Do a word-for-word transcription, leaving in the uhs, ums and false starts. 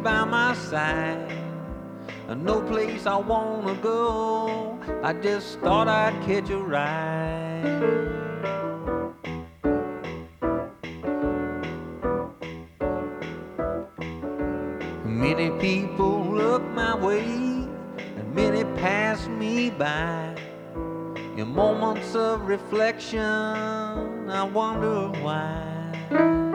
by my side, no place I wanna go. I just thought I'd catch a ride. Many people look my way, and many pass me by. In moments of reflection, I wonder why.